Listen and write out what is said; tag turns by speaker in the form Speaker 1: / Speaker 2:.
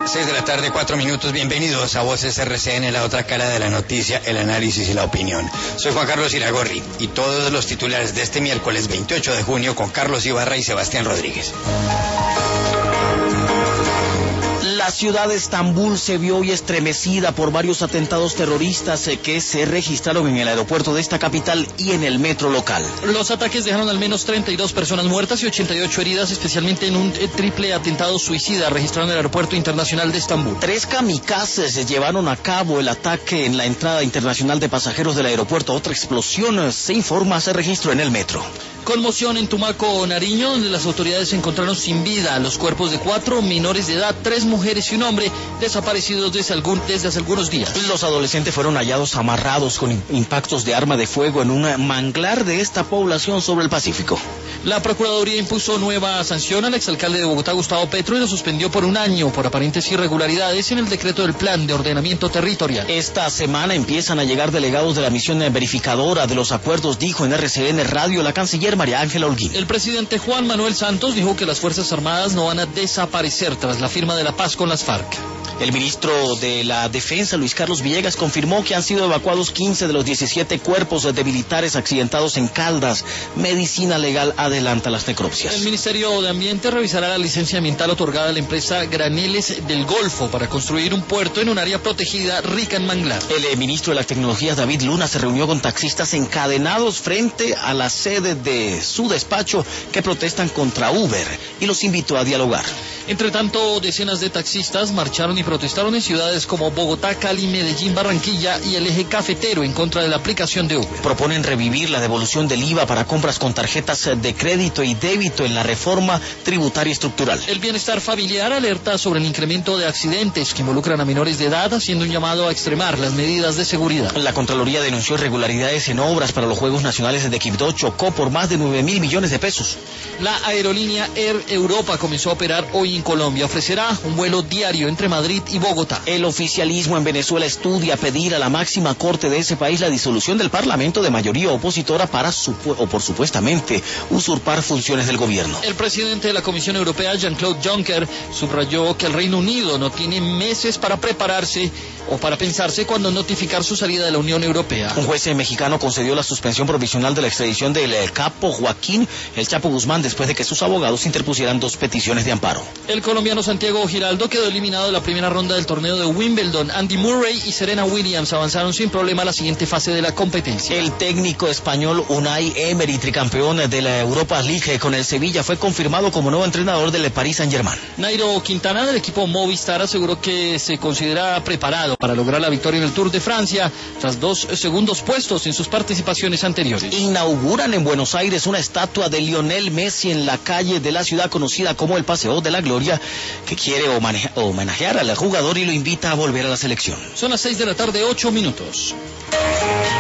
Speaker 1: 6 de la tarde, 4 minutos. Bienvenidos a Voces RCN, la otra cara de la noticia, el análisis y la opinión. Soy Juan Carlos Iragorri y todos los titulares de este miércoles 28 de junio con Carlos Ibarra y Sebastián Rodríguez.
Speaker 2: La ciudad de Estambul se vio hoy estremecida por varios atentados terroristas que se registraron en el aeropuerto de esta capital y en el metro local.
Speaker 3: Los ataques dejaron al menos 32 personas muertas y 88 heridas, especialmente en un triple atentado suicida registrado en el aeropuerto internacional de Estambul.
Speaker 2: 3 kamikazes llevaron a cabo el ataque en la entrada internacional de pasajeros del aeropuerto. Otra explosión, se informa, se registró en el metro.
Speaker 3: Conmoción en Tumaco, Nariño, donde las autoridades encontraron sin vida los cuerpos de 4 menores de edad, 3 mujeres y un hombre desaparecidos desde hace algunos días.
Speaker 2: Los adolescentes fueron hallados amarrados con impactos de arma de fuego en un manglar de esta población sobre el Pacífico.
Speaker 3: La Procuraduría impuso nueva sanción al exalcalde de Bogotá, Gustavo Petro, y lo suspendió por 1 año por aparentes irregularidades en el decreto del Plan de Ordenamiento Territorial.
Speaker 2: Esta semana empiezan a llegar delegados de la misión verificadora de los acuerdos, dijo en RCN Radio la canciller María Ángela Holguín.
Speaker 3: El presidente Juan Manuel Santos dijo que las Fuerzas Armadas no van a desaparecer tras la firma de la paz con las FARC.
Speaker 2: El ministro de la Defensa, Luis Carlos Villegas, confirmó que han sido evacuados 15 de los 17 cuerpos de militares accidentados en Caldas. Medicina Legal adelanta las necropsias.
Speaker 3: El Ministerio de Ambiente revisará la licencia ambiental otorgada a la empresa Graneles del Golfo para construir un puerto en un área protegida rica en manglar.
Speaker 2: El ministro de las Tecnologías, David Luna, se reunió con taxistas encadenados frente a la sede de su despacho que protestan contra Uber y los invitó a dialogar.
Speaker 3: Entre tanto, decenas de taxistas marcharon y protestaron en ciudades como Bogotá, Cali, Medellín, Barranquilla y el eje cafetero en contra de la aplicación de Uber.
Speaker 2: Proponen revivir la devolución del IVA para compras con tarjetas de crédito y débito en la reforma tributaria estructural.
Speaker 3: El Bienestar Familiar alerta sobre el incremento de accidentes que involucran a menores de edad, haciendo un llamado a extremar las medidas de seguridad.
Speaker 2: La Contraloría denunció irregularidades en obras para los Juegos Nacionales de Quibdó. Chocó por más de 9.000 millones de pesos.
Speaker 3: La aerolínea Air Europa comenzó a operar hoy en Colombia. Ofrecerá un vuelo diario entre Madrid y Bogotá.
Speaker 2: El oficialismo en Venezuela estudia pedir a la máxima corte de ese país la disolución del parlamento de mayoría opositora por supuestamente usurpar funciones del gobierno.
Speaker 3: El presidente de la Comisión Europea, Jean-Claude Juncker, subrayó que el Reino Unido no tiene meses para prepararse o para pensarse cuando notificar su salida de la Unión Europea.
Speaker 2: Un juez mexicano concedió la suspensión provisional de la extradición del capo Joaquín El Chapo Guzmán después de que sus abogados interpusieran 2 peticiones de amparo.
Speaker 3: El colombiano Santiago Giraldo quedó eliminado de la primera ronda del torneo de Wimbledon. Andy Murray y Serena Williams avanzaron sin problema a la siguiente fase de la competencia.
Speaker 2: El técnico español Unai Emery, tricampeón de la Europa League con el Sevilla, fue confirmado como nuevo entrenador del Paris Saint-Germain.
Speaker 3: Nairo Quintana, del equipo Movistar, aseguró que se considera preparado para lograr la victoria en el Tour de Francia tras 2 segundos puestos en sus participaciones anteriores.
Speaker 2: Inauguran en Buenos Aires una estatua de Lionel Messi en la calle de la ciudad conocida como el Paseo de la Gloria, que quiere homenajear al jugador y lo invita a volver a la selección.
Speaker 3: Son las 6 de la tarde, 8 minutos.